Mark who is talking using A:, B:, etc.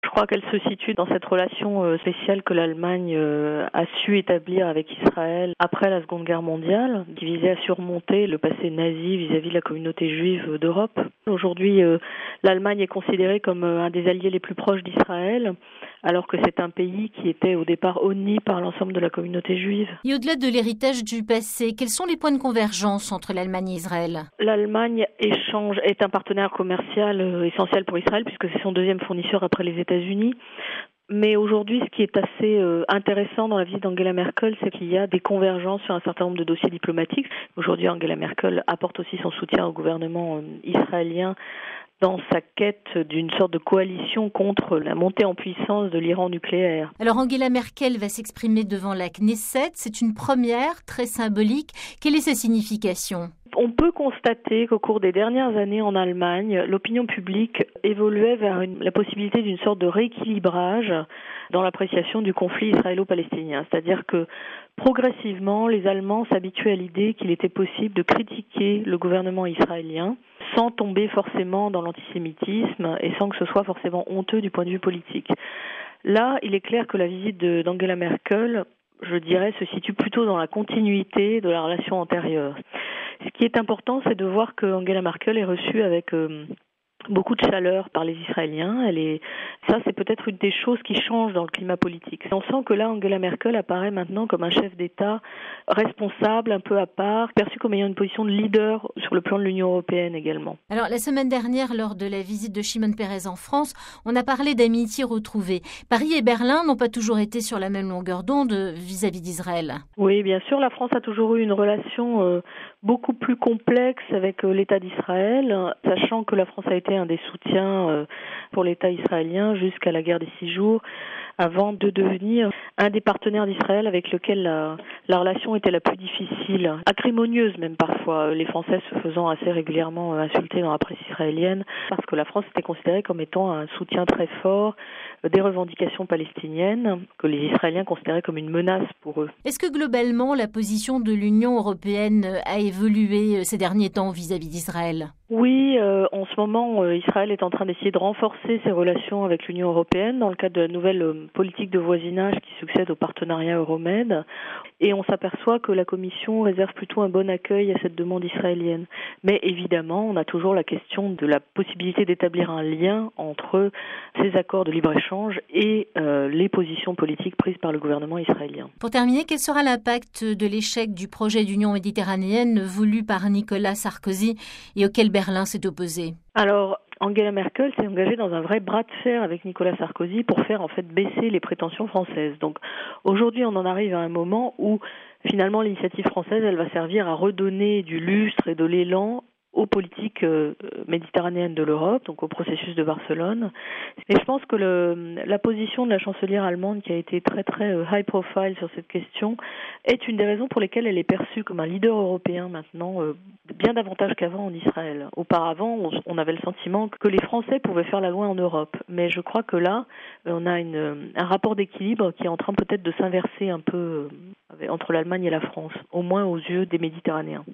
A: Je crois qu'elle se situe dans cette relation spéciale que l'Allemagne a su établir avec Israël après la Seconde Guerre mondiale, qui visait à surmonter le passé nazi vis-à-vis de la communauté juive d'Europe. Aujourd'hui, l'Allemagne est considérée comme un des alliés les plus proches d'Israël, alors que c'est un pays qui était au départ honni par l'ensemble de la communauté juive.
B: Et au-delà de l'héritage du passé, quels sont les points de convergence entre l'Allemagne et Israël ?
A: L'Allemagne est un partenaire commercial essentiel pour Israël, puisque c'est son deuxième fournisseur après les États-Unis. Mais aujourd'hui, ce qui est assez intéressant dans la visite d'Angela Merkel, c'est qu'il y a des convergences sur un certain nombre de dossiers diplomatiques. Aujourd'hui, Angela Merkel apporte aussi son soutien au gouvernement israélien dans sa quête d'une sorte de coalition contre la montée en puissance de l'Iran nucléaire.
B: Alors Angela Merkel va s'exprimer devant la Knesset, c'est une première très symbolique. Quelle est sa signification ?
A: On peut constater qu'au cours des dernières années en Allemagne, l'opinion publique évoluait vers la possibilité d'une sorte de rééquilibrage dans l'appréciation du conflit israélo-palestinien. C'est-à-dire que progressivement, les Allemands s'habituaient à l'idée qu'il était possible de critiquer le gouvernement israélien sans tomber forcément dans l'antisémitisme et sans que ce soit forcément honteux du point de vue politique. Là, il est clair que la visite d'Angela Merkel, je dirais, se situe plutôt dans la continuité de la relation antérieure. Ce qui est important, c'est de voir que Angela Merkel est reçue avec beaucoup de chaleur par les Israéliens. Ça, c'est peut-être une des choses qui changent dans le climat politique. On sent que là, Angela Merkel apparaît maintenant comme un chef d'État responsable, un peu à part, perçu comme ayant une position de leader sur le plan de l'Union européenne également.
B: Alors, la semaine dernière, lors de la visite de Shimon Peres en France, on a parlé d'amitié retrouvée. Paris et Berlin n'ont pas toujours été sur la même longueur d'onde vis-à-vis d'Israël.
A: Oui, bien sûr, la France a toujours eu une relation beaucoup plus complexe avec l'État d'Israël, sachant que la France a été un des soutiens pour l'État israélien jusqu'à la guerre des 6 jours, avant de devenir un des partenaires d'Israël avec lequel la relation était la plus difficile, acrimonieuse même parfois, les Français se faisant assez régulièrement insulter dans la presse israélienne, parce que la France était considérée comme étant un soutien très fort des revendications palestiniennes, que les Israéliens considéraient comme une menace pour eux.
B: Est-ce que globalement la position de l'Union européenne a évolué ces derniers temps vis-à-vis d'Israël ?
A: Oui, en ce moment, Israël est en train d'essayer de renforcer ses relations avec l'Union européenne dans le cadre de la nouvelle politique de voisinage qui succède au partenariat Euromed. Et on s'aperçoit que la Commission réserve plutôt un bon accueil à cette demande israélienne. Mais évidemment, on a toujours la question de la possibilité d'établir un lien entre ces accords de libre-échange et les positions politiques prises par le gouvernement israélien.
B: Pour terminer, quel sera l'impact de l'échec du projet d'Union méditerranéenne voulu par Nicolas Sarkozy et auquel Berlin s'est opposé ?
A: Alors, Angela Merkel s'est engagée dans un vrai bras de fer avec Nicolas Sarkozy pour faire en fait baisser les prétentions françaises. Donc aujourd'hui, on en arrive à un moment où finalement l'initiative française, elle va servir à redonner du lustre et de l'élan aux politiques méditerranéennes de l'Europe, donc au processus de Barcelone. Et je pense que la position de la chancelière allemande, qui a été très très high profile sur cette question, est une des raisons pour lesquelles elle est perçue comme un leader européen maintenant, bien davantage qu'avant en Israël. Auparavant, on avait le sentiment que les Français pouvaient faire la loi en Europe, mais je crois que là, on a un rapport d'équilibre qui est en train peut-être de s'inverser un peu entre l'Allemagne et la France, au moins aux yeux des Méditerranéens.